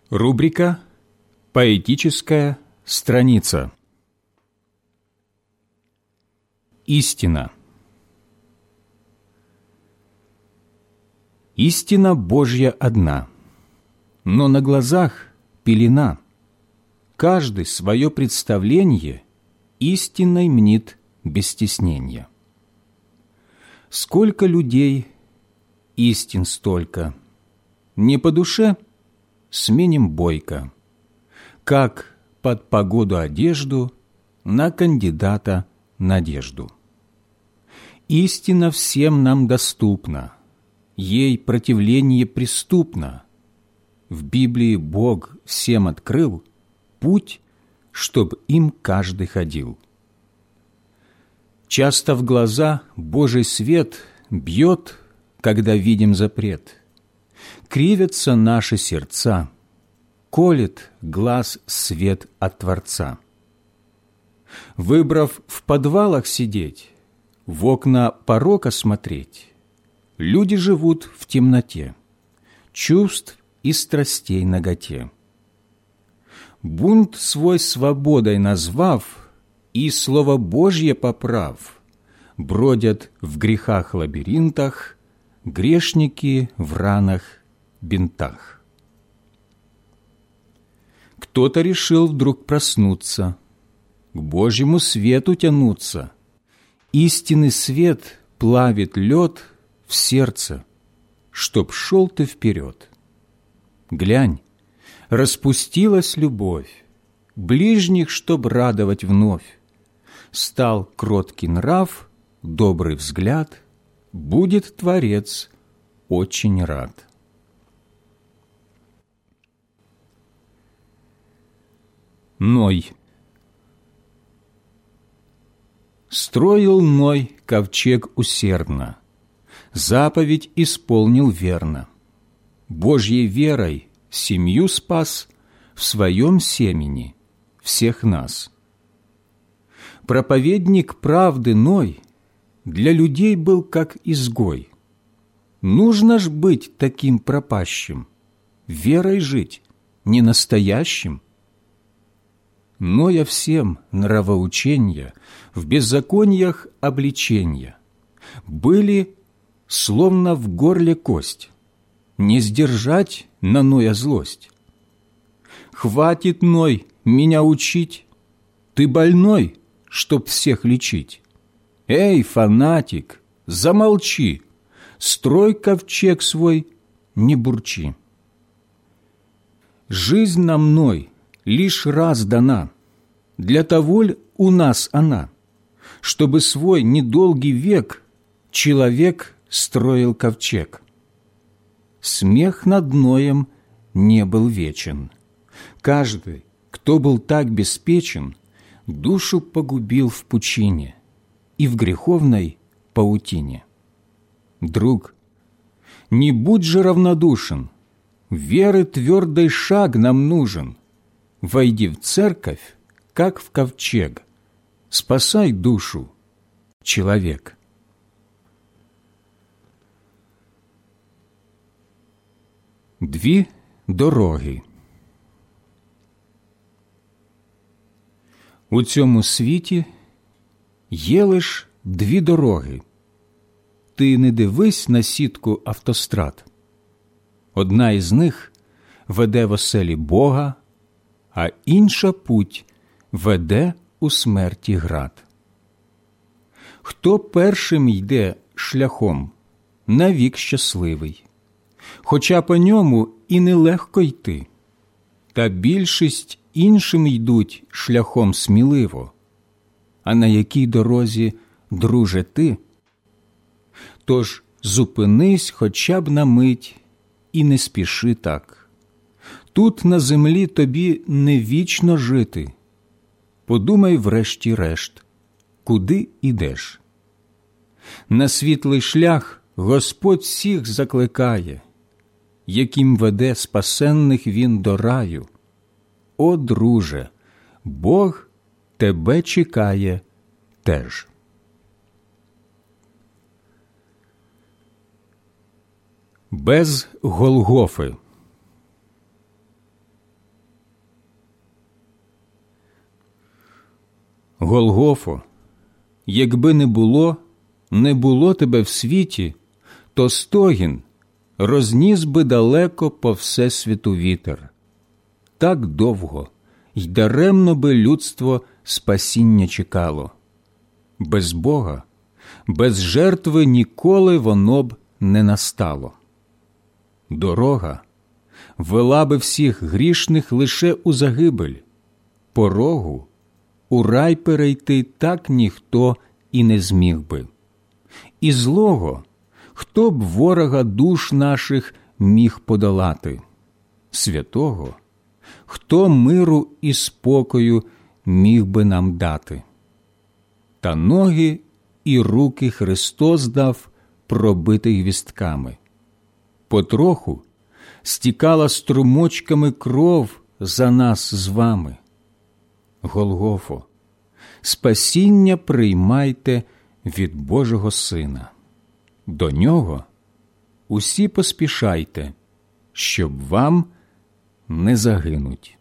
Рубрика «Поэтическая страница». Истина. Истина Божья одна, но на глазах пелена. Каждый свое представление истинной мнит без стеснения. Сколько людей, истин столько. Не по душе — сменим бойко. Как под погоду одежду, на кандидата надежду. Истина всем нам доступна, ей противление преступно. В Библии Бог всем открыл путь, чтоб им каждый ходил. Часто в глаза Божий свет бьет, когда видим запрет. Кривятся наши сердца, колет глаз свет от Творца. Выбрав в подвалах сидеть, в окна порока смотреть, люди живут в темноте, чувств и страстей наготе. Бунт свой свободой назвав и Слово Божье поправ, бродят в грехах-лабиринтах грешники в ранах, бинтах. Кто-то решил вдруг проснуться, к Божьему свету тянуться. Истинный свет плавит лед в сердце, чтоб шел ты вперед. Глянь, распустилась любовь, ближних, чтоб радовать вновь. Стал кроткий нрав, добрый взгляд, будет Творец очень рад. Ной. Строил Ной ковчег усердно, заповедь исполнил верно. Божьей верой семью спас, в своем семени всех нас. Проповедник правды Ной для людей был как изгой. Нужно ж быть таким пропащим, верой жить, не настоящим. Ноя всем нравоученья, в беззакониях обличенья были словно в горле кость, не сдержать на Ноя злость. Хватит, Ной, меня учить, ты больной, чтоб всех лечить. Эй, фанатик, замолчи, строй ковчег свой, не бурчи. Жизнь нам, Ной, лишь раз дана, для того ль у нас она, чтобы свой недолгий век человек строил ковчег. Смех над Ноем не был вечен. Каждый, кто был так беспечен, душу погубил в пучине и в греховной паутине. Друг, не будь же равнодушен, веры твердый шаг нам нужен. Войди в церковь, как в ковчег, спасай душу, человек. Дві дороги. У цьому світі є лиш дві дороги. Ти не дивись на сітку автострад. Одна із них веде в оселі Бога, а інша путь веде у смерті град. Хто першим йде шляхом, навік щасливий, хоча по ньому і нелегко йти, та більшість іншим йдуть шляхом сміливо, а на якій дорозі, друже, ти? Тож зупинись хоча б на мить і не спіши так. Тут на землі тобі не вічно жити. Подумай врешті-решт, куди ідеш. На світлий шлях Господь всіх закликає, яким веде спасенних Він до раю. О, друже, Бог тебе чекає теж. Без Голгофи. Голгофо, якби не було тебе в світі, то стогін розніс би далеко по всесвіту вітер. Так довго й даремно би людство спасіння чекало. Без Бога, без жертви ніколи воно б не настало. Дорога вела би всіх грішних лише у загибель, порогу у рай перейти так ніхто і не зміг би. І злого хто б ворога душ наших міг подолати? Святого хто миру і спокою міг би нам дати? Та ноги і руки Христос дав пробити гвістками. Потроху стікала струмочками кров за нас з вами. Голгофо, спасіння приймайте від Божого Сина. До Нього усі поспішайте, щоб вам не загинуть.